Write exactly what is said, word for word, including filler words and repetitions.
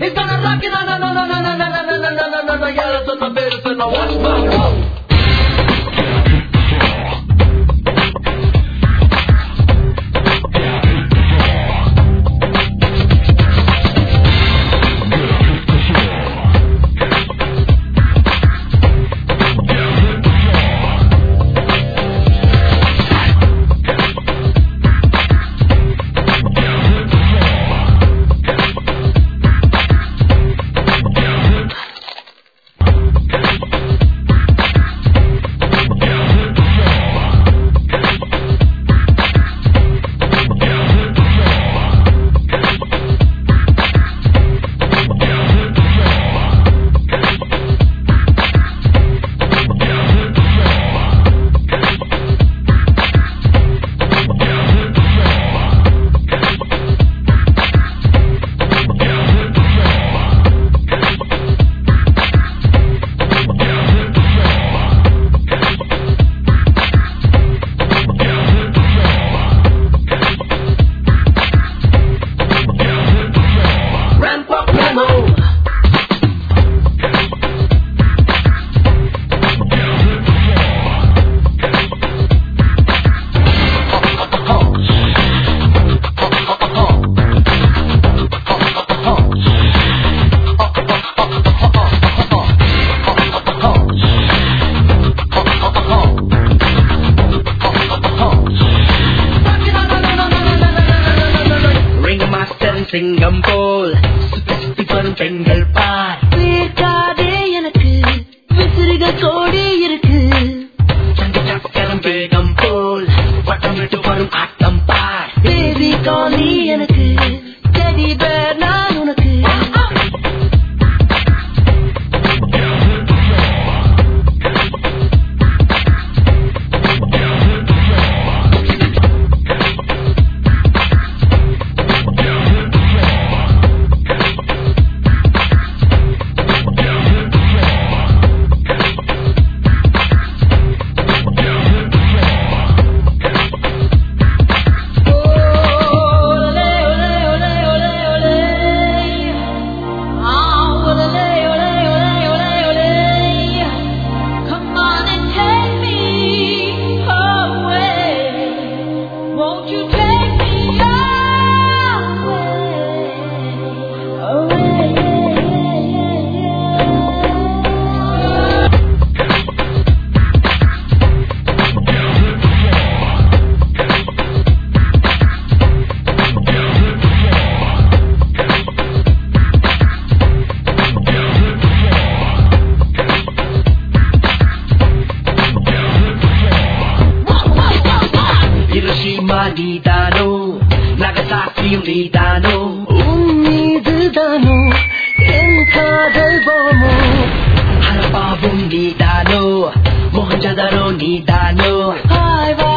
He's gonna rock it, no, no, no, no, no, no, no, no, no, no, no, no, yeah, that's what the bass and now watch my roll. சிங்கம் போல் சுத்தி சுத்தி வரும் பெண்கள் பார் பேர்க்காதே எனக்கு விசிறிகள் கோடி இருக்கு சங்க சக்கரம் வேகம் போல் வட்டம் விட்டு வரும் ஆட்டம் பார் பேபி காலி எனக்கு டெடி பேர் நான் உனக்கு நீதானோ நகசாக்கியும் நீதானோ உன்மீதுதானோ என் காதல் போமோ அரபாவும் நீதானோ மொஹஞ்சதரோ நீதானோ